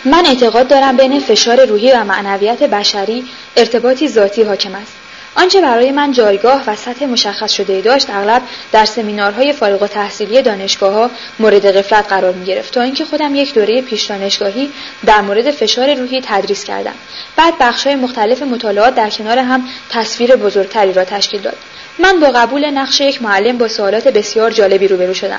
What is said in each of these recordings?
من اعتقاد دارم بین فشار روحی و معنویت بشری ارتباطی ذاتی حاکم است. آنچه برای من جایگاه و سطح مشخص شده داشت اغلب در سمینارهای فارغ التحصیلی دانشگاه‌ها مورد غفلت قرار می‌گرفت تا اینکه خودم یک دوره پیش دانشگاهی در مورد فشار روحی تدریس کردم. بعد بخش‌های مختلف مطالعات در کنار هم تصویر بزرگتری را تشکیل داد. من با قبول نقش یک معلم با سوالات بسیار جالبی روبرو شدم.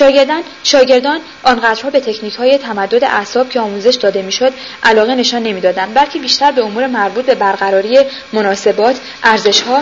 شاگردان آنقدرها به تکنیک‌های تمدد اعصاب که آموزش داده می‌شد علاقه نشان نمی‌دادند، بلکه بیشتر به امور مربوط به برقراری مناسبات، ارزش‌ها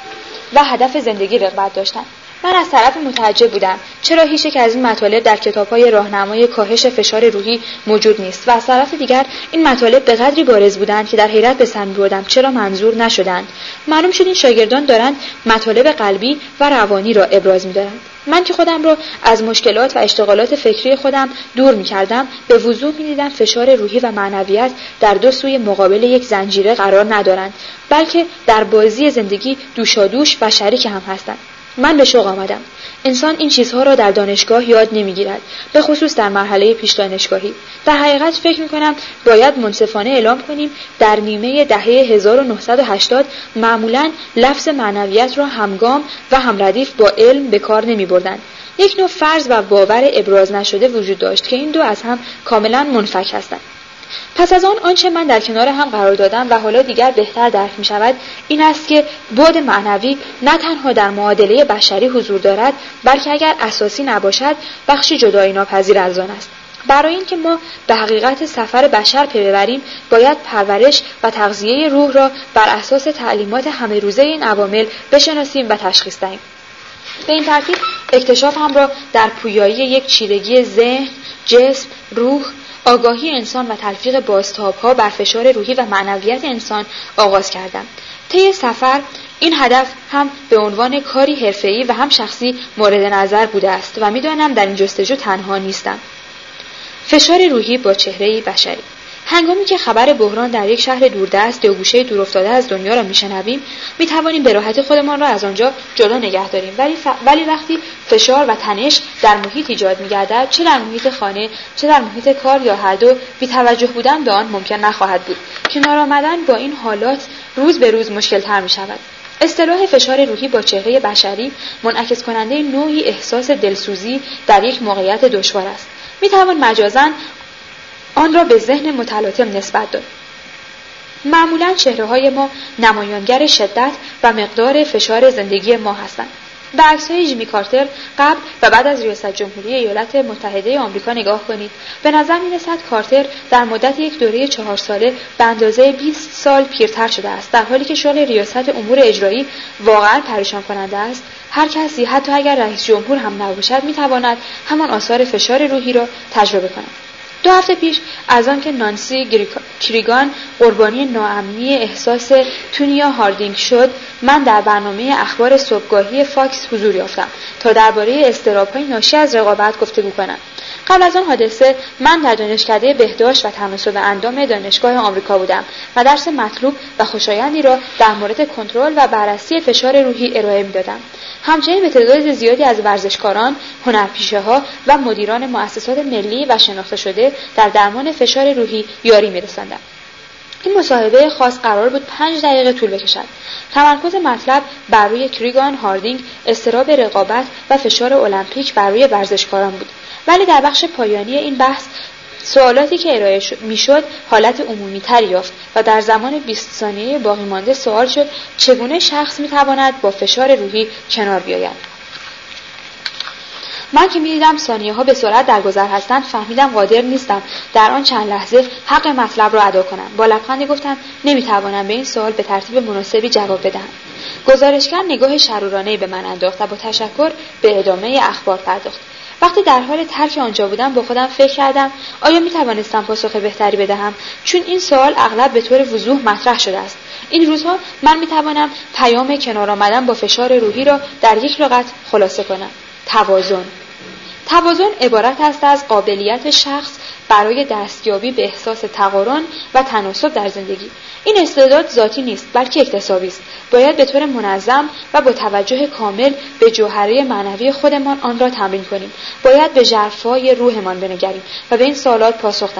و هدف زندگی رغبت داشتند. من از طرف متعجب بودم چرا هیچ یک از این مطالب در کتاب‌های راهنمای کاهش فشار روحی موجود نیست و از طرف دیگر این مطالب به قدری بارز بودند که در حیرت به سر می‌بردم چرا منظور نشدند. معلوم شد این شاگردان دارند مطالب قلبی و روانی را ابراز می‌دارند. من که خودم را از مشکلات و اشتغالات فکری خودم دور می‌کردم، به وضوح می‌دیدم فشار روحی و معنویت در دو سوی مقابل یک زنجیره قرار ندارند، بلکه در بازی زندگی دوشادوش و شریک هم هستند. من به شوق آمدم. انسان این چیزها را در دانشگاه یاد نمی‌گیرد، به خصوص در مرحله پیش دانشگاهی. در حقیقت فکر می‌کنم باید منصفانه اعلام کنیم در نیمه دهه 1980 معمولاً لفظ معنویت را همگام و همردیف با علم به کار نمی‌بردند. یک نوع فرض و باور ابراز نشده وجود داشت که این دو از هم کاملاً منفک هستند. پس از آنچه من در کنار هم قرار دادم و حالا دیگر بهتر درک می شود این است که بعد معنوی نه تنها در معادله بشری حضور دارد، بلکه اگر اساسی نباشد بخشی جدایی ناپذیر از آن است. برای اینکه ما به حقیقت سفر بشر پی ببریم باید پرورش و تغذیه روح را بر اساس تعلیمات همه روزه این عوامل بشناسیم و تشخیص دهیم. به این ترتیب اکتشاف هم را در پویایی یک چیرگی ذهن، جسم، روح، آگاهی انسان و تلفیق بازتاب‌ها بر فشار روحی و معنویت انسان آغاز کردم. طی سفر این هدف هم به عنوان کاری حرفه‌ای و هم شخصی مورد نظر بوده است و می‌دانم در این جستجو تنها نیستم. فشار روحی با چهره‌ای بشری. هنگامی که خبر بحران در یک شهر دوردست یا گوشه دورافتاده از دنیا را میشنویم، میتوانیم به راحتی خودمان را از آنجا جدا نگه داریم، ولی وقتی فشار و تنش در محیط ایجاد می‌گردد، چه در محیط خانه، چه در محیط کار یا هر دو، بی‌توجه بودن به آن ممکن نخواهد بود. کنار آمدن با این حالات روز به روز مشکل‌تر می‌شود. اصطلاح فشار روحی با چهره بشری منعکس کننده نوعی احساس دلسوزی در یک موقعیت دشوار است. میتوان مجازاً آن را به ذهن متلاطم نسبت داد. معمولاً چهره‌های ما نمایانگر شدت و مقدار فشار زندگی ما هستند. به عکس‌های جیمی کارتر قبل و بعد از ریاست جمهوری ایالات متحده آمریکا نگاه کنید. به نظر می‌رسد کارتر در مدت یک دوره 4 ساله به اندازه 20 سال پیرتر شده است، در حالی که شغل ریاست امور اجرایی واقعاً پریشان کننده است. هر کسی حتی اگر رئیس جمهور هم نباشد می‌تواند همان آثار فشار روحی را تجربه کند. 2 هفته پیش از آنکه نانسی کریگان قربانی ناامنی احساس تونیا هاردینگ شد، من در برنامه اخبار صبحگاهی فاکس حضور یافتم تا درباره اضطراب‌های ناشی از رقابت گفتگو کنم. قبل از آن حادثه من در دانشکده بهداشت و تناسب اندام دانشگاه آمریکا بودم و درس مطلوب و خوشایندی را در مورد کنترل و بررسی فشار روحی ارائه می‌دادم. همچنین به تعداد زیادی از ورزشکاران، هنرپیشه‌ها و مدیران مؤسسات ملی و شناخته شده در درمان فشار روحی یاری می‌رساندم. این مصاحبه خاص قرار بود 5 دقیقه طول بکشد. تمرکز مطلب بر روی کریگان هاردینگ، اضطراب رقابت و فشار المپیک بر روی ورزشکاران بود. ولی در بخش پایانی این بحث سوالاتی که ارائه میشد حالت عمومی تری یافت و در زمان 20 ثانیه باقی مانده سوال شد چگونه شخص میتواند با فشار روحی کنار بیاید. من که می‌دیدم ثانیه‌ها به سرعت درگذر هستند فهمیدم قادر نیستم در آن چند لحظه حق مطلب را ادا کنم. با لبخندی گفتم نمی‌توانم به این سوال به ترتیب مناسبی جواب بدهم. گزارشگر نگاه شرورانه‌ای به من انداخت و با تشکر به ادامه اخبار پرداخت. وقتی در حال ترک آنجا بودم با خودم فکر کردم آیا می‌توانستم پاسخ بهتری بدهم، چون این سوال اغلب به طور وضوح مطرح شده است. این روزها من می‌توانم پیام کنار آمدن با فشار روحی را در یک لغت خلاصه کنم: توازن عبارت است از قابلیت شخص برای دستیابی به احساس تقارن و تناسب در زندگی. این استعداد ذاتی نیست بلکه اکتسابی است. باید به طور منظم و با توجه کامل به جوهره معنوی خودمان آن را تمرین کنیم. باید به ژرفای روحمان بنگریم و به این سوالات پاسخ دهیم.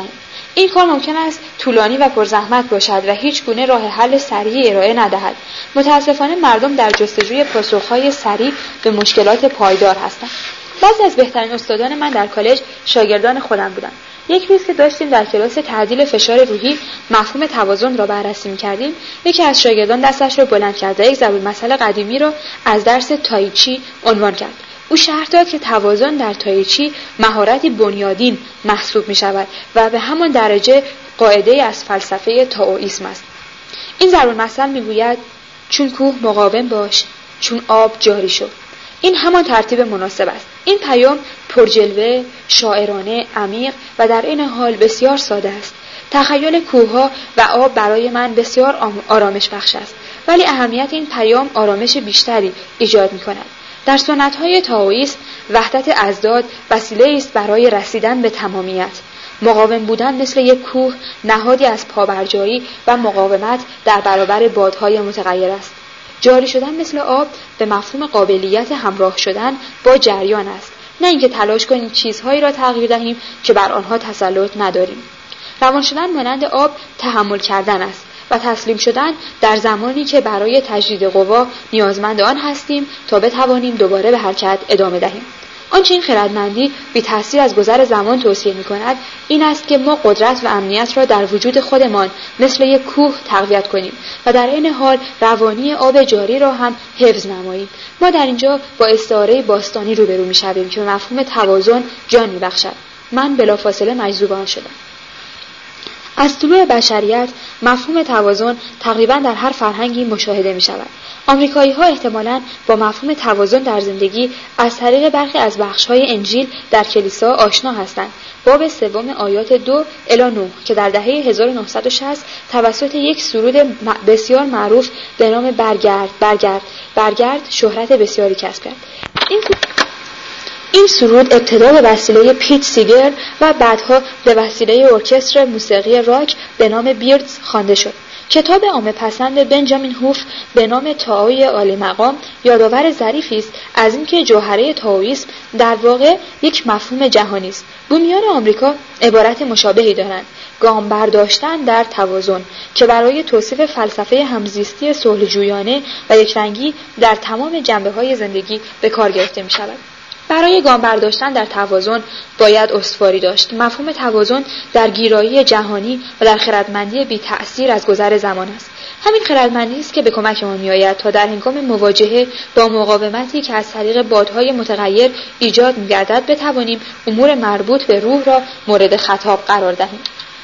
این کار ممکن است طولانی و پرزحمت باشد و هیچ گونه راه حل سریع ارائه ندهد. متاسفانه مردم در جستجوی پاسخ‌های سریع به مشکلات پایدار هستند. بعضی از بهترین استادان من در کالج شاگردان خودم بودند. یک روز که داشتیم در کلاس تعدیل فشار روحی مفهوم توازن را بررسی می‌کردیم، یکی از شاگردان دستش را بلند کرد و یک ضرب‌المثل قدیمی را از درس تایچی عنوان کرد. او شرح داد که توازن در تایچی مهارتی بنیادین محسوب می‌شود و به همان درجه قاعده از فلسفه تائوئیسم است. این ضرب‌المثل می‌گوید چون کوه مقاوم باش، چون آب جاری شو. این همان ترتیب مناسب است. این پیام پرجلوه، شاعرانه، عمیق و در این حال بسیار ساده است. تخیل کوه‌ها و آب برای من بسیار آرامش بخش است، ولی اهمیت این پیام آرامش بیشتری ایجاد می‌کند. در سنت‌های تائوئیسم وحدت اضداد وسیله است برای رسیدن به تمامیت. مقاوم بودن مثل یک کوه نهادی از پابرجایی و مقاومت در برابر بادهای متغیر است. جاری شدن مثل آب به مفهوم قابلیت همراه شدن با جریان است، نه اینکه تلاش کنیم چیزهایی را تغییر دهیم که بر آنها تسلط نداریم. روان شدن مانند آب تحمل کردن است و تسلیم شدن در زمانی که برای تجدید قوا نیازمند آن هستیم تا بتوانیم دوباره به حرکت ادامه دهیم. آنچه این خردمندی بی تأثیر از گذر زمان توصیه می‌کند این است که ما قدرت و امنیت را در وجود خودمان مثل یک کوه تقویت کنیم و در این حال روانی آب جاری را هم حفظ نماییم. ما در اینجا با استعاره باستانی روبرو می‌شویم که مفهوم توازن جان می‌بخشد. من بلافاصله مجذوب آن شدم. از طلوع بشریت مفهوم توازن تقریباً در هر فرهنگی مشاهده می‌شود. آمریکایی‌ها احتمالاً با مفهوم توازن در زندگی از طریق برخی از بخش‌های انجیل در کلیسا آشنا هستند. باب 3 آیات 2 الی 9 که در دهه 1960 توسط یک سرود بسیار معروف به نام برگرد شهرت بسیاری کسب کرد. این سرود ابتدا به وسیله پیت سیگر و بعدها به وسیله ارکستر موسیقی راک به نام بیردز خوانده شد. کتاب عامه پسند بنجامین هوف به نام تائوی عالی مقام یادآور ظریفی است از اینکه جوهره تائوئیسم در واقع یک مفهوم جهانی است. بومیان آمریکا عبارت مشابهی دارند: گام برداشتن در توازن، که برای توصیف فلسفه همزیستی صلح‌جویانه و یکرنگی در تمام جنبه‌های زندگی به کار گرفته می‌شود. برای گام برداشتن در توازن باید استواری داشت. مفهوم توازن در گیرایی جهانی و در خردمندی بی تأثیر از گذر زمان است. همین خردمندی است که به کمکمان می‌آید تا در هنگام مواجهه با مقاومتی که از طریق بادهای متغیر ایجاد می‌گردد بتوانیم امور مربوط به روح را مورد خطاب قرار دهیم.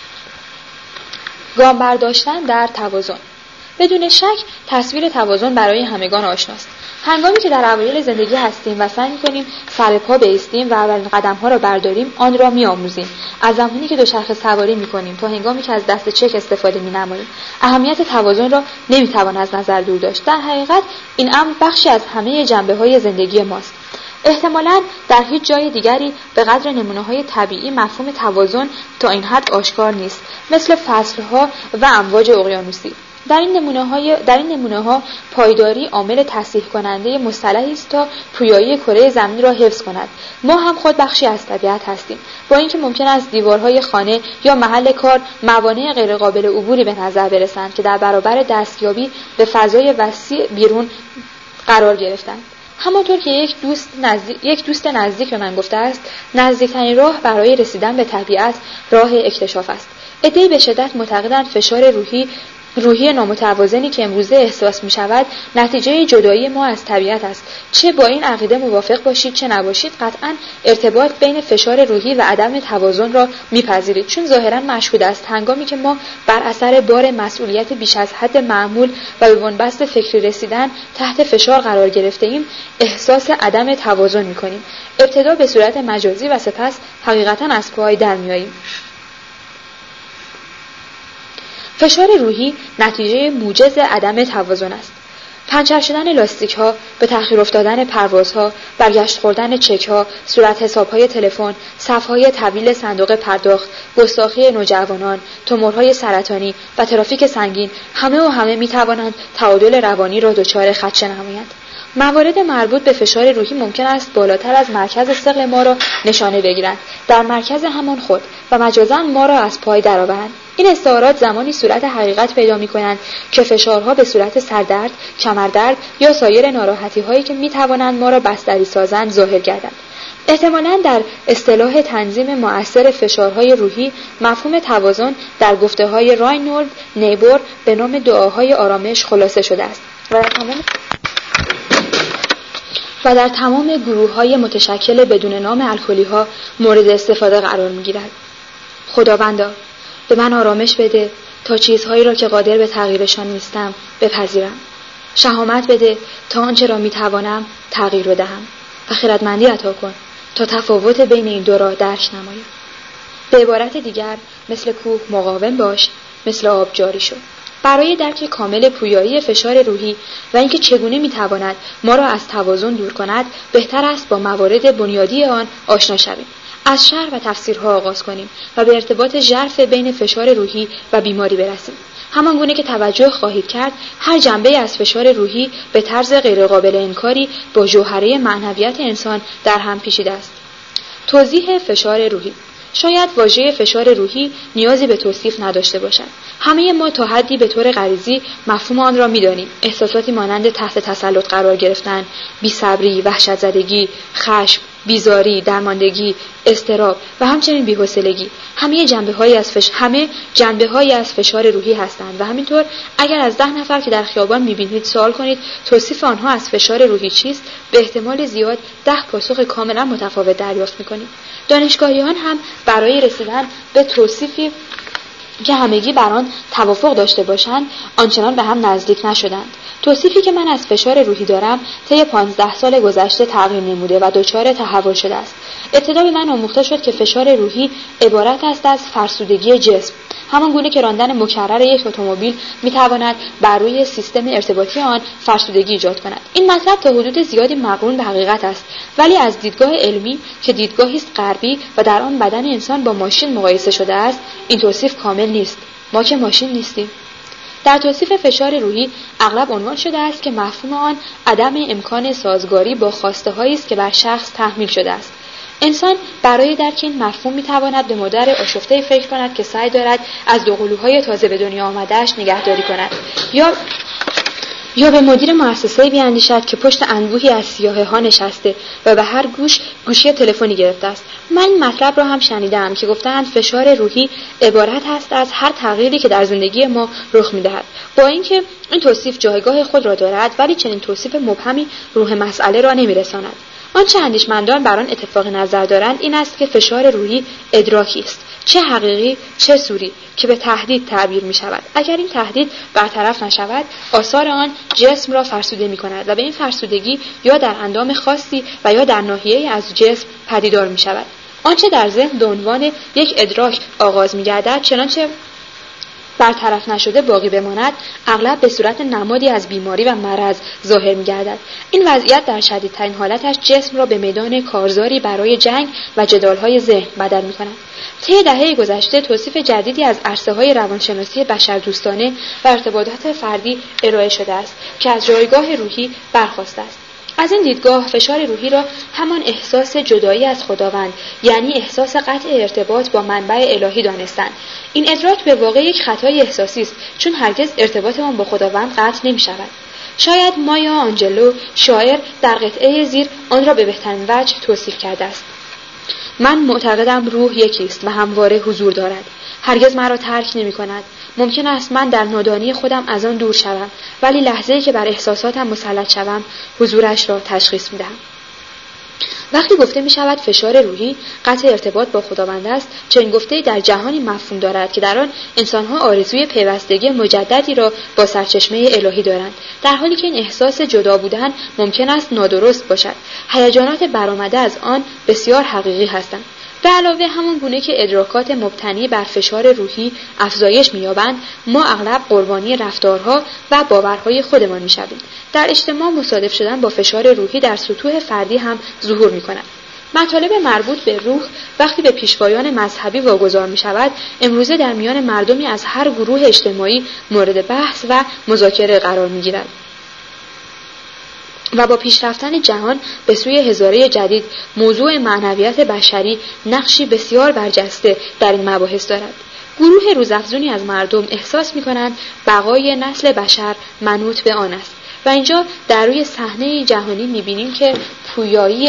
گام برداشتن در توازن. بدون شک تصویر توازن برای همگان آشناست. هنگامی که در اوایل زندگی هستیم و سعی می‌کنیم سر پا بایستیم و اولین قدم‌ها را برداریم، آن را می‌آموزیم. از زمانی که دوچرخه سواری می‌کنیم تا هنگامی که از دست چک استفاده می‌نماییم، اهمیت توازن را نمی‌توان از نظر دور داشت. در حقیقت این امر بخشی از همه جنبه‌های زندگی ماست. احتمالاً در هیچ جای دیگری به قدر نمونه‌های طبیعی مفهوم توازن تا این حد آشکار نیست، مثل فصل‌ها و امواج اقیانوسی. در این نمونه‌ها پایداری عامل تصحیح کننده مصطلحی است تا پویایی کره زمین را حفظ کند. ما هم خود بخشی از طبیعت هستیم، با اینکه ممکن است دیوارهای خانه یا محل کار موانع غیرقابل عبوری به نظر برسند که در برابر دستیابی به فضای وسیع بیرون قرار گرفتند. همانطور که یک دوست نزدیک به من گفته است، نزدیکترین راه برای رسیدن به طبیعت راه اکتشاف است. عده‌ای به شدت معتقدند فشار روحی نامتوازنی که امروزه احساس می شود نتیجه جدایی ما از طبیعت است. چه با این عقیده موافق باشید چه نباشید، قطعاً ارتباط بین فشار روحی و عدم توازن را می‌پذیرید، چون ظاهراً مشهود است هنگامی که ما بر اثر بار مسئولیت بیش از حد معمول و به بنبست فکری رسیدن تحت فشار قرار گرفته ایم، احساس عدم توازن می‌کنیم. ابتدا به صورت مجازی و سپس حقیقتاً از پای در می‌آییم. فشار روحی نتیجه موجز عدم توازن است. پنچر شدن لاستیک‌ها، به تأخیر افتادن پروازها، برگشت خوردن چک‌ها، صورت حساب‌های تلفن، صف‌های طویل صندوق پرداخت، گستاخی نوجوانان، تومورهای سرطانی و ترافیک سنگین همه می‌توانند تعادل روانی را دچار خدشه نمایند. موارد مربوط به فشار روحی ممکن است بالاتر از مرکز ثقل ما را نشانه بگیرند، در مرکز همان خود و مجازاً ما را از پای درآورند. این استعارات زمانی صورت حقیقت پیدا می‌کنند که فشارها به صورت سردرد، کمردرد یا سایر ناراحتی‌هایی که می‌توانند ما را بستری سازند ظاهر گردند. احتمالاً در اصطلاح تنظیم مؤثر فشارهای روحی مفهوم توازن در گفته‌های راینولد نیبور به نام دعاهای آرامش خلاصه شده است و در تمام گروه‌های متشکل بدون نام الکلی‌ها مورد استفاده قرار می‌گیرد. خداوندا به من آرامش بده تا چیزهایی را که قادر به تغییرشان نیستم بپذیرم. شهامت بده تا آنچه را می‌توانم تغییر بدهم و خردمندی عطا کن تا تفاوت بین این دو را درک نمایم. به عبارت دیگر مثل کوه مقاوم باش، مثل آب جاری شو. برای درک کامل پویایی فشار روحی و اینکه چگونه میتواند ما را از توازن دور کند، بهتر است با موارد بنیادی آن آشنا شویم. از شرح و تفسیرها آغاز کنیم و به ارتباط ژرف بین فشار روحی و بیماری برسیم. همان گونه که توجه خواهید کرد، هر جنبه از فشار روحی به طرز غیرقابل انکاری با جوهره معنویت انسان در هم پیچیده است. توضیح فشار روحی. شاید واژه فشار روحی نیازی به توصیف نداشته باشد. همه ما تا حدی به طور غریزی مفهوم آن را می‌دانیم. احساساتی مانند تحت تسلط قرار گرفتن، بی‌صبری، وحشت زدگی، خشم، بیزاری، درماندگی، اضطراب و همچنین بی‌حوصلگی همه جنبه‌هایی از فشار روحی هستند و همینطور اگر از 10 نفر که در خیابان می‌بینید سوال کنید توصیف آنها از فشار روحی چیست، به احتمال زیاد 10 پاسخ کاملا متفاوت دریافت می‌کنید. دانشگاهیان هم برای رسیدن به توصیفی که همگی بر آن توافق داشته باشند آنچنان به هم نزدیک نشدند. توصیفی که من از فشار روحی دارم طی 15 سال گذشته تغییر نموده و دچار تحول شده است. ابتدا به من آموخته شد که فشار روحی عبارت است از فرسودگی جسم، همان گونه که راندن مکرر یک اتومبیل میتواند بر روی سیستم ارتباطی آن فرسودگی ایجاد کند. این مطلب تا حدود زیادی مقرون به حقیقت است، ولی از دیدگاه علمی که دیدگاهی است غربی و در آن بدن انسان با ماشین مقایسه شده است، این توصیف کامل نیست. ما که ماشین نیستیم. در توصیف فشار روحی اغلب عنوان شده است که مفهوم آن عدم امکان سازگاری با خواسته‌هایی است که بر شخص تحمیل شده است. انسان برای درک این مفهوم میتواند به مادر آشفته‌ای فکر کند که سعی دارد از دوقلوهای تازه به دنیا آمده‌اش نگهداری کند، یا به مدیر مؤسسه‌ای بیاندیشد که پشت انبوهی از سیاهه‌ها نشسته و به هر گوشی تلفنی گرفته است. من این مطلب را هم شنیدم که گفتند فشار روحی عبارت است از هر تغییری که در زندگی ما رخ می‌دهد. با اینکه این توصیف جایگاه خود را دارد، ولی چنین توصیف مبهمی روح مسئله را نمی‌رساند. آنچه اندیشمندان بر آن اتفاق نظر دارند این است که فشار روحی ادراکی است، چه حقیقی چه صوری، که به تهدید تعبیر می شود. اگر این تهدید برطرف نشود، آثار آن جسم را فرسوده می کند و به این فرسودگی یا در اندام خاصی و یا در ناحیه‌ای از جسم پدیدار می شود. آنچه در ذهن به عنوان یک ادراک آغاز می گردد، چنانچه برطرف نشده باقی بماند، اغلب به صورت نمادی از بیماری و مرض ظاهر می‌گردد. این وضعیت در شدیدترین حالتش جسم را به میدان کارزاری برای جنگ و جدال‌های ذهن بدل می‌کند. طی دهه گذشته توصیف جدیدی از عرصه‌های روانشناسی بشردوستانه و ارتباطات فردی ارائه شده است که از جایگاه روحی برخاسته است. از این دیدگاه فشار روحی را همان احساس جدایی از خداوند، یعنی احساس قطع ارتباط با منبع الهی دانستند. این ادراک به واقع یک خطای احساسی است، چون هرگز ارتباطمان با خداوند قطع نمی شود. شاید مایا آنجلو شاعر در قطعه زیر آن را به بهترین وجه توصیف کرده است. من معتقدم روح یکی است و همواره حضور دارد. هرگز مرا ترک نمی کند. ممکن است من در نادانی خودم از آن دور شوم، ولی لحظه‌ای که بر احساساتم مسلط شوم، حضورش را تشخیص می‌دهم. وقتی گفته می‌شود فشار روحی قطع ارتباط با خداوند است، چنین گفته‌ای در جهانی مفهوم دارد که در آن انسان‌ها آرزوی پیوستگی مجددی را با سرچشمه الهی دارند، در حالی که این احساس جدا بودن ممکن است نادرست باشد. هیجانات برآمده از آن بسیار حقیقی هستند. به علاوه همون گونه که ادراکات مبتنی بر فشار روحی افزایش می‌یابند، ما اغلب قربانی رفتارها و باورهای خودمان می‌شویم. در اجتماع مصادف شدن با فشار روحی در سطوح فردی هم ظهور می‌کند. مطالب مربوط به روح وقتی به پیشوایان مذهبی واگذار می‌شود، امروزه در میان مردمی از هر گروه اجتماعی مورد بحث و مذاکره قرار می‌گیرد. و با پیشرفتن جهان به سوی هزاره جدید موضوع معنویت بشری نقشی بسیار برجسته در این مباحث دارد. گروه روزافزونی از مردم احساس می‌کنند بقای نسل بشر منوط به آن است و اینجا در روی صحنه جهانی می‌بینیم که پویایی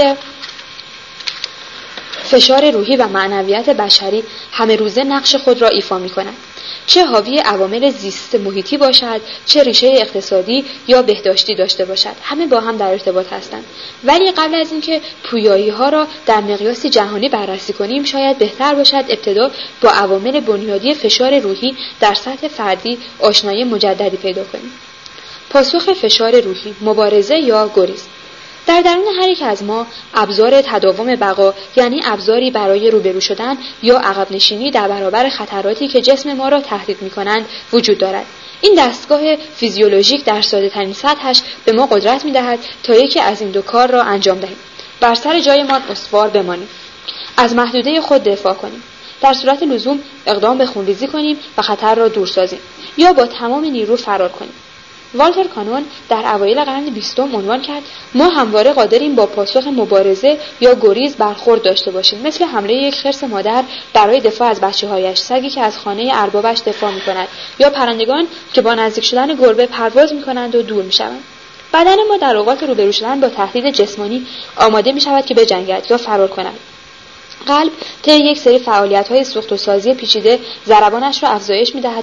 فشار روحی و معنویت بشری همه روزه نقش خود را ایفا می‌کند. چه حاوی عوامل زیست محیطی باشد، چه ریشه اقتصادی یا بهداشتی داشته باشد، همه با هم در ارتباط هستند. ولی قبل از اینکه پویایی‌ها را در مقیاس جهانی بررسی کنیم، شاید بهتر باشد ابتدا با عوامل بنیادی فشار روحی در سطح فردی آشنایی مجددی پیدا کنیم. پاسخ فشار روحی، مبارزه یا گریز. در درون هر یک از ما ابزار تداوم بقا، یعنی ابزاری برای روبرو شدن یا عقب نشینی در برابر خطراتی که جسم ما را تهدید می‌کنند وجود دارد. این دستگاه فیزیولوژیک در ساده‌ترین سطحش به ما قدرت می‌دهد تا یکی از این دو کار را انجام دهیم: بر سر جایمان استوار بمانیم، از محدوده خود دفاع کنیم، در صورت لزوم اقدام به خونریزی کنیم و خطر را دور سازیم، یا با تمام نیرو فرار کنیم. والتر کانون در اوایل قرن 20 عنوان کرد: ما همواره قادریم با پاسخ مبارزه یا گریز برخورد داشته باشیم، مثل حمله یک خرس مادر برای دفاع از بچه‌هایش، سگی که از خانه اربابش دفاع می‌کند، یا پرندگان که با نزدیک شدن گربه پرواز می‌کنند و دور می‌شوند. بدن ما در اوقات روبرو شدن با تهدید جسمانی آماده می‌شود که بجنگد یا فرار کند. قلب طی یک سری فعالیت‌های سوخت و سازی پیچیده ضربانش را افزایش می‌دهد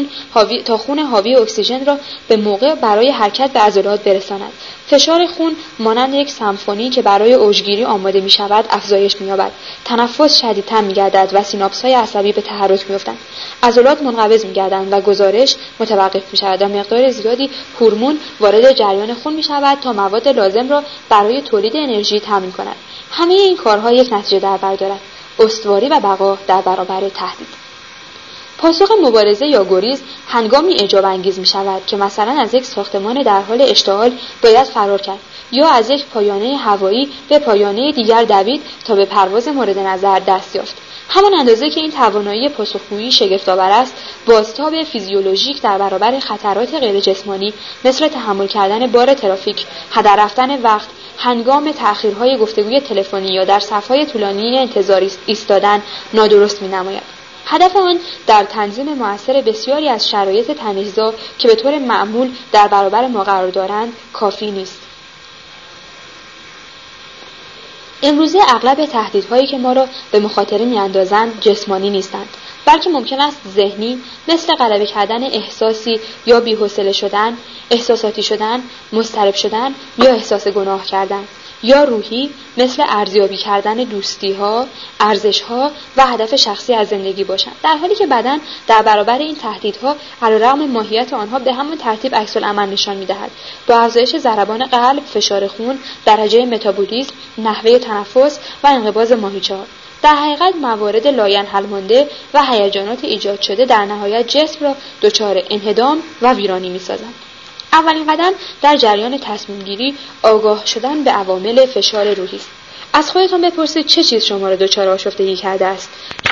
تا خون حاوی اکسیژن را به موقع برای حرکت به عضلات برساند. فشار خون مانند یک سمفونی که برای اوجگیری آماده می‌شود افزایش می‌یابد. تنفس شدیدتر می‌گردد و سیناپس‌های عصبی به تحرک می‌افتند. عضلات منقبض می‌گردند و گزارش متوقف می‌شود و مقدار زیادی هورمون وارد جریان خون می‌شود تا مواد لازم را برای تولید انرژی تامین کند. همه این کارها یک نتیجه در بر دارد: استواری و بقا در برابر تهدید. پاسخ مبارزه یا گریز هنگامی اعجاب انگیز می شود که مثلا از یک ساختمان در حال اشتعال باید فرار کرد، یا از یک پایانه هوایی به پایانه دیگر دوید تا به پرواز مورد نظر دست یافت. همان اندازه که این توانایی پاسخگویی شگفت‌آور است، بازتاب فیزیولوژیک در برابر خطرات غیر جسمانی مثل تحمل کردن بار ترافیک، هدر رفتن وقت، هنگام تأخیرهای گفتگوی تلفنی یا در صف‌های طولانی انتظار ایستادن نادرست می‌نماید. هدف آن در تنظیم مؤثر بسیاری از شرایط تنش‌زا که به طور معمول در برابر ما قرار دارند کافی نیست. امروزه اغلب تهدیدهایی که ما را به مخاطره می‌اندازند جسمانی نیستند، بلکه ممکن است ذهنی، مثل غلبه کردن احساسی یا بی‌حوصله شدن، احساساتی شدن، مضطرب شدن یا احساس گناه کردن، یا روحی، مثل ارزیابی کردن دوستی‌ها، ارزش‌ها و هدف شخصی از زندگی باشند، در حالی که بدن در برابر این تهدیدها علیرغم ماهیت آنها به همان ترتیب عکس‌العمل نشان می‌دهد: با افزایش ضربان قلب، فشار خون، درجه متابولیسم، نحوه تنفس و انقباض ماهیچه‌ها. در حقیقت موارد لاینحل مانده و هیجانات ایجاد شده در نهایت جسم را دچار انهدام و ویرانی می‌سازند. اولین قدم در جریان تصمیم‌گیری آگاه شدن به عوامل فشار روحی است. از خودتان بپرسید چه چیز شما را دچار آشفتگی کرده است؟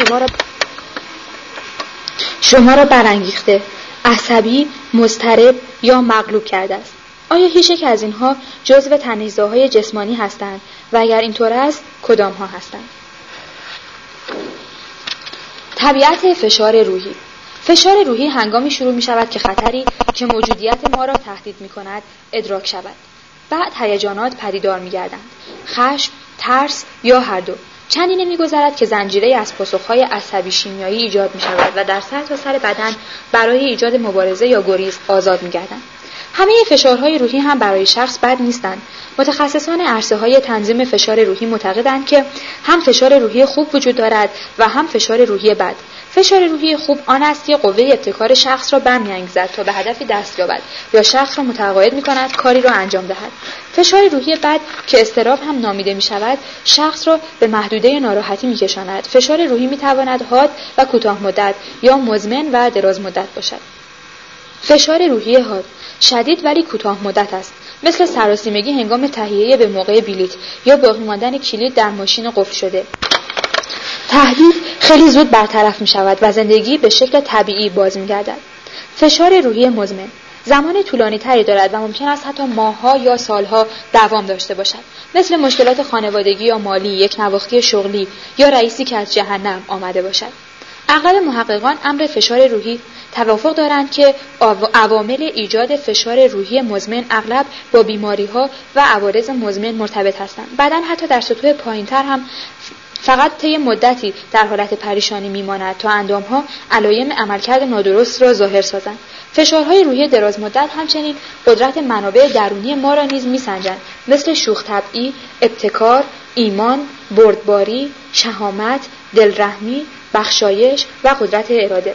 شما را برانگیخته، عصبی، مضطرب یا مغلوب کرده است. آیا هیچ یک از اینها جزو تنش‌زاهای جسمانی هستند و اگر اینطور است کدام‌ها هستند؟ طبیعت فشار روحی. فشار روحی هنگامی شروع می شود که خطری که موجودیت ما را تهدید می کند ادراک شود. بعد هیجانات پدیدار می گردند: خشم، ترس یا هر دو. چندی نمی گذرد که زنجیره از پاسخهای عصبی شیمیایی ایجاد می شود و در سرتاسر بدن برای ایجاد مبارزه یا گریز آزاد می گردند. همه فشارهای روحی هم برای شخص بد نیستند. متخصصان عرصه‌های تنظیم فشار روحی معتقدند که هم فشار روحی خوب وجود دارد و هم فشار روحی بد. فشار روحی خوب آن است که قوه ابتکار شخص را برمی‌انگیزد تا به هدفی دست یابد یا شخص را متقاعد می‌کند کاری را انجام دهد. فشار روحی بد که اضطراب هم نامیده می‌شود، شخص را به محدوده ناراحتی می‌کشاند. فشار روحی می‌تواند حاد و کوتاه مدت یا مزمن و دراز مدت باشد. فشار روحی حاد شدید ولی کوتاه مدت است، مثل سراسیمگی هنگام تهیه به موقع بلیط یا باقی ماندن کلید در ماشین قفل شده. تهدید خیلی زود برطرف می شود و زندگی به شکل طبیعی باز می گردد. فشار روحی مزمن زمان طولانی تری دارد و ممکن است حتی ماه‌ها یا سالها دوام داشته باشد، مثل مشکلات خانوادگی یا مالی، یک نواختی شغلی یا رئیسی که از جهنم آمده باشد. اغلب محققان امر فشار روحی توافق دارند که عوامل ایجاد فشار روحی مزمن اغلب با بیماری‌ها و عوارض مزمن مرتبط هستند. بدن حتی در سطوح پایین‌تر هم فقط طی مدتی در حالت پریشانی میماند تا اندام‌ها علایم عملکرد نادرست را ظاهر سازند. فشارهای روحی دراز مدت همچنین قدرت منابع درونی ما را نیز می‌سنجند، مثل شوخ طبعی، ابتکار، ایمان، بردباری، شهامت، دلرحمی، بخشایش و قدرت اراده.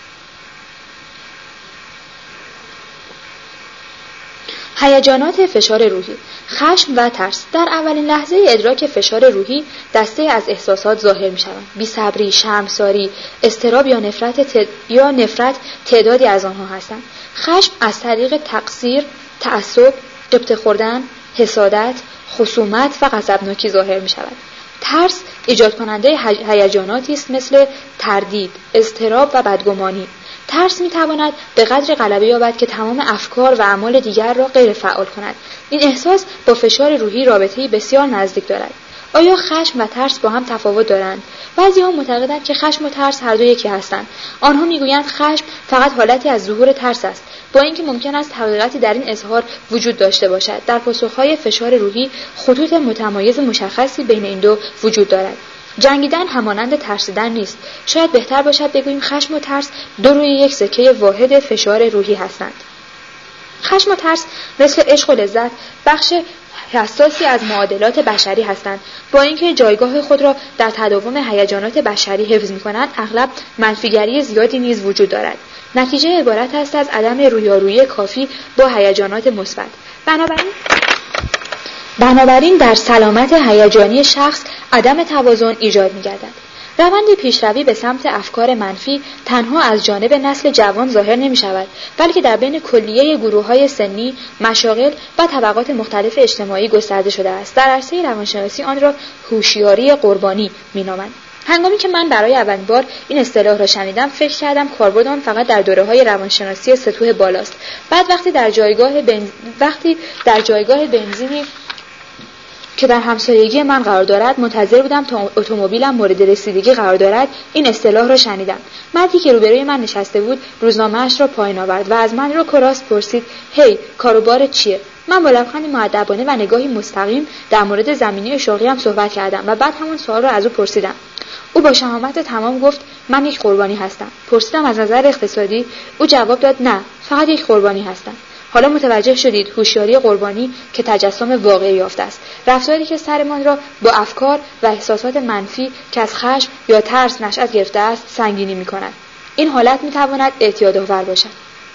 هیجانات فشار روحی، خشم و ترس. در اولین لحظه ادراک فشار روحی دسته از احساسات ظاهر می‌شوند. بی‌صبری، شرمساری، اضطراب یا نفرت تعدادی از آنها هستند. خشم از طریق تقصیر، تعصب، غبطه خوردن، حسادت، خصومت و غضبناکی ظاهر می‌شود. ترس ایجاد کننده هیجاناتی است مثل تردید، اضطراب و بدگمانی. ترس می‌تواند به قدر غلبه یابد که تمام افکار و اعمال دیگر را غیر فعال کند. این احساس با فشار روحی رابطه‌ای بسیار نزدیک دارد. آیا خشم و ترس با هم تفاوت دارند؟ بعضی‌ها معتقدند که خشم و ترس هر دو یکی هستند. آنها می‌گویند خشم فقط حالتی از ظهور ترس است، با اینکه ممکن است حقیقتی در این اظهار وجود داشته باشد. در پاسخ‌های فشار روحی خطوط متمایز مشخصی بین این دو وجود دارد. جنگیدن همانند ترسیدن نیست. شاید بهتر باشد بگوییم خشم و ترس دو روی یک سکه واحد فشار روحی هستند. خشم و ترس مثل عشق و لذت بخش حساسی از معادلات بشری هستند. با اینکه جایگاه خود را در تداوم هیجانات بشری حفظ می‌کنند، اغلب منفیگری زیادی نیز وجود دارد. نتیجه عبارت است از عدم رویارویی کافی با هیجانات مثبت. بنابراین در سلامت هیجانی شخص عدم توازن ایجاد می‌گردد. روند پیشروی به سمت افکار منفی تنها از جانب نسل جوان ظاهر نمی‌شود، بلکه در بین کلیه گروه‌های سنی، مشاغل و طبقات مختلف اجتماعی گسترده شده است. در عرصه روانشناسی آن را هوشیاری قربانی می‌نامند. هنگامی که من برای اولین بار این اصطلاح را شنیدم، فکر کردم کاربرد آن فقط در دوره‌های روانشناسی سطوح بالاست. بعد وقتی در جایگاه بنزینی که در همسایگی من قرار دارد منتظر بودم تا اتومبیلم مورد رسیدگی قرار دارد، این اصطلاح را شنیدم. مردی که روبروی من نشسته بود روزنامه‌اش را پایین آورد و از من رو کراست پرسید: هی، کار و بارت چیه؟ من با لبخندی مؤدبانه و نگاهی مستقیم در مورد زمینه شغلیم صحبت کردم و بعد همون سوال را از او پرسیدم. او با شهامت تمام گفت: من یک قربانی هستم. پرسیدم از نظر اقتصادی؟ او جواب داد: نه، فقط یک قربانی هستم. حالا متوجه شدید هوشیاری قربانی که تجسم واقعی یافته است. رفتاری که سرمان را با افکار و احساسات منفی که از خشم یا ترس نشأت گرفته است سنگینی می‌کند. این حالت می‌تواند اعتیادآور باشد.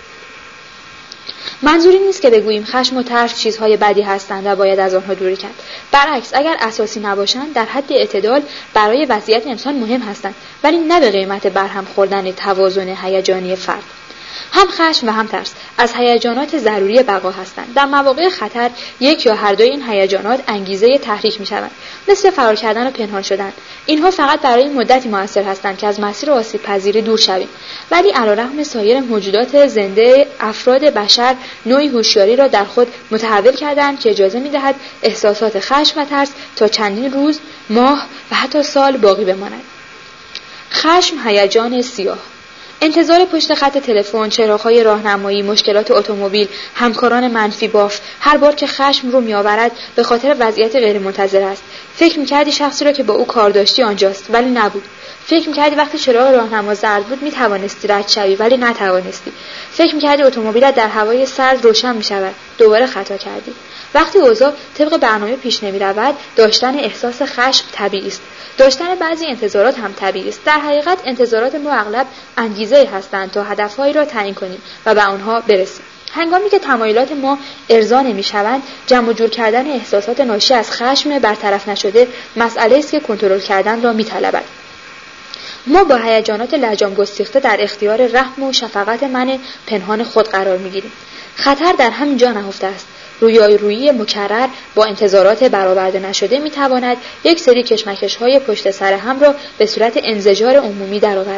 منظوری نیست که بگوییم خشم و ترس چیزهای بدی هستند و باید از آنها دوری کرد. برعکس، اگر اساسی نباشند در حد اعتدال برای وضعیت انسان مهم هستند، ولی نه به قیمت برهم خوردن توازن هیجانی فرد. هم خشم و هم ترس از هیجانات ضروری بقا هستند. در مواقع خطر یک یا هر دوی این هیجانات انگیزه تحریک می‌شوند، مثل فرار کردن و پنهان شدن. اینها فقط برای مدتی موثر هستند که از مسیر آسیب پذیری دور شویم. ولی علیرغم سایر موجودات زنده، افراد بشر نوعی هوشیاری را در خود متحول کردند که اجازه می‌دهد احساسات خشم و ترس تا چندین روز، ماه و حتی سال باقی بماند. خشم هیجان سیاه. انتظار پشت خط تلفن، چراغ‌های راهنمایی، مشکلات اتومبیل، همکاران منفی باف، هر بار که خشم رو می‌آورد به خاطر وضعیت غیرمنتظره است. فکر می‌کردی شخصی را که با او کار داشتی آنجاست، ولی نبود. فکر می‌کردی وقتی چراغ راهنما زرد بود می‌توانستی رد شوی، ولی نتوانستی. فکر می‌کردی اتومبیلت در هوای سرد روشن می‌شود، دوباره خطا کردی. وقتی اوضاع طبق برنامه پیش نمی‌رود، داشتن احساس خشم طبیعی است. داشتن بعضی انتظارات هم طبیعی است. در حقیقت انتظارات ما اغلب انگیزه‌ای هستند تا هدف‌هایی را تعیین کنیم و به آنها برسیم. هنگامی که تمایلات ما ارضا نمی‌شوند، جمع و جور کردن احساسات ناشی از خشم برطرف نشده مسئله‌ای است که کنترل کردن را می‌طلبد. ما با هیجانات لجام گسیخته در اختیار رحم و شفقت من پنهان خود قرار می‌گیریم. خطر در همین جا نهفته است. رویارویی مکرر با انتظارات برآورده نشده می‌تواند یک سری کشمکش‌های پشت سر هم را به صورت انزجار عمومی درآورد.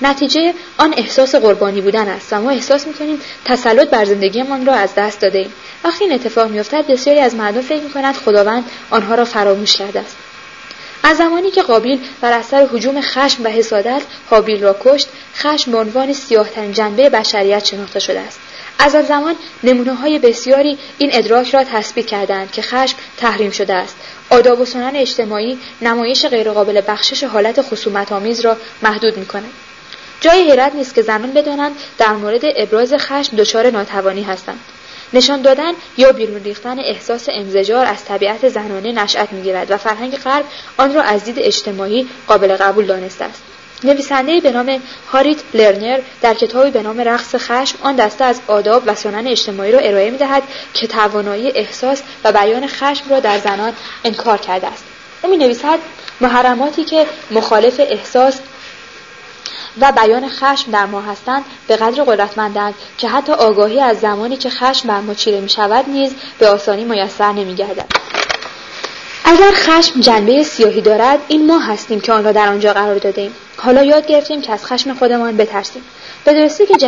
نتیجه آن احساس قربانی بودن است و ما احساس می‌کنیم تسلط بر زندگیمان را از دست داده‌ایم. وقتی این اتفاق می‌افتد بسیاری از مردم فکر می‌کنند خداوند آنها را فراموش کرده است. از زمانی که قابیل بر اثر هجوم خشم و حسادت هابیل را کشت، خشم به عنوان سیاه‌ترین جنبه بشریت شناخته شده است. از آن زمان نمونه‌های بسیاری این ادراک را تثبیت کردند که خشم تحریم شده است. آداب و سنن اجتماعی نمایش غیرقابل بخشش حالت خصومت‌آمیز را محدود می‌کنند. جای حیرت نیست که زنان بدانند در مورد ابراز خشم دچار ناتوانی هستند. نشان دادن یا بیرون ریختن احساس انزجار از طبیعت زنانه نشأت می‌گیرد و فرهنگ غرب آن را از دید اجتماعی قابل قبول دانسته است. نویسنده‌ای به نام هاریت لرنر در کتابی به نام رقص خشم آن دسته از آداب و سنن اجتماعی را ارائه می‌دهد که توانایی احساس و بیان خشم را در زنان انکار کرده است. او می‌نویسد محرماتی که مخالف احساس و بیان خشم در ما هستند به قدر قدرتمندند که حتی آگاهی از زمانی که خشم بر ما چیره می‌شود نیز به آسانی میسر نمی‌گردد. اگر خشم جنبه سیاهی دارد، این ما هستیم که آن را در آنجا قرار دادیم. حالا یاد گرفتیم که از خشم خودمان بترسیم. به درستی که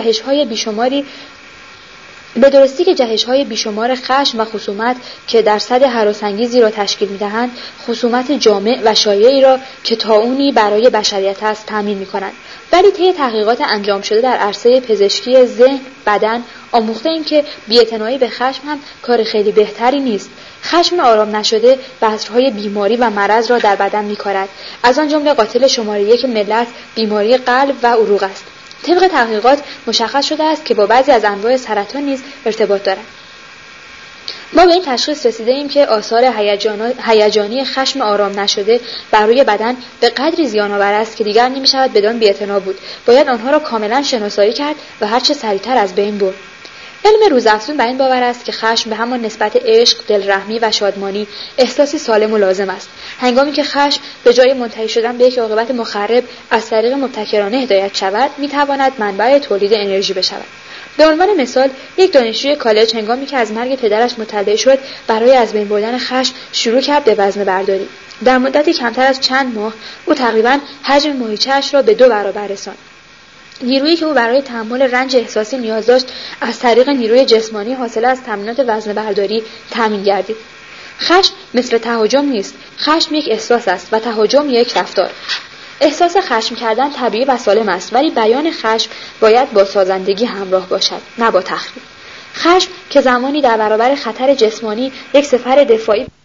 جهش‌های بیشمار خشم و خصومت که درصد هراس‌انگیزی را تشکیل می‌دهند، خصومت جامع و شایعی را که طاعونی برای بشریت است تامین می‌کنند. ولی طی تحقیقات انجام شده در عرصه پزشکی ذهن، بدن، آموخته‌ایم که بی‌اعتنایی به خشم هم کار خیلی بهتری نیست. خشم آرام نشده بذرهای بیماری و مرض را در بدن می‌کارد. از آن جمله قاتل شماره 1 ملت بیماری قلب و عروق است. طبق تحقیقات مشخص شده است که با بعضی از انواع سرطان نیز ارتباط دارد. ما به این تشخیص رسیده‌ایم که آثار هیجانی خشم آرام نشده بر روی بدن به قدری زیان‌آور است که دیگر نمی‌شود بدان بی‌اعتنا بود. باید آنها را کاملا شناسایی کرد و هر چه سریعتر از بین برد. علم روزافزون بر این باور است که خشم به همان نسبت عشق، دلرحمی و شادمانی احساسی سالم و لازم است. هنگامی که خشم به جای منتهی شدن به یک عاقبت مخرب از طریق مبتکرانه هدایت شود، می‌تواند منبع تولید انرژی بشود. به عنوان مثال، یک دانشجوی کالج هنگامی که از مرگ پدرش مطلع شد، برای از بین بردن خشم شروع کرد به وزنه برداری. در مدتی کمتر از چند ماه، او تقریباً حجم ماهیچه‌اش را به 2 برابر رساند. نیرویی که او برای تحمل رنج احساسی نیاز داشت از طریق نیروی جسمانی حاصل از تمرینات وزنه برداری تامین گردید. خشم مثل تهاجم نیست. خشم یک احساس است و تهاجم یک رفتار. احساس خشم کردن طبیعی و سالم است، ولی بیان خشم باید با سازندگی همراه باشد، نه با تخریب. خشم که زمانی در برابر خطر جسمانی یک سپر دفاعی